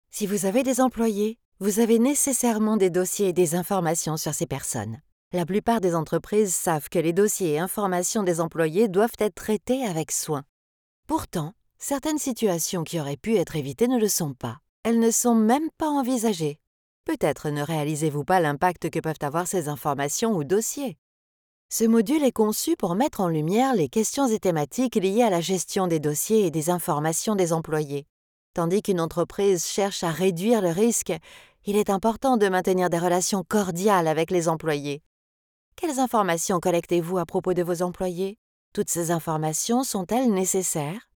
Si vous avez des employés, vous avez nécessairement des dossiers et des informations sur ces personnes. La plupart des entreprises savent que les dossiers et informations des employés doivent être traités avec soin. Pourtant, certaines situations qui auraient pu être évitées ne le sont pas. Elles ne sont même pas envisagées. Peut-être ne réalisez-vous pas l'impact que peuvent avoir ces informations ou dossiers. Ce module est conçu pour mettre en lumière les questions et thématiques liées à la gestion des dossiers et des informations des employés. Tandis qu'une entreprise cherche à réduire le risque, il est important de maintenir des relations cordiales avec les employés. Quelles informations collectez-vous à propos de vos employés? Toutes ces informations sont-elles nécessaires?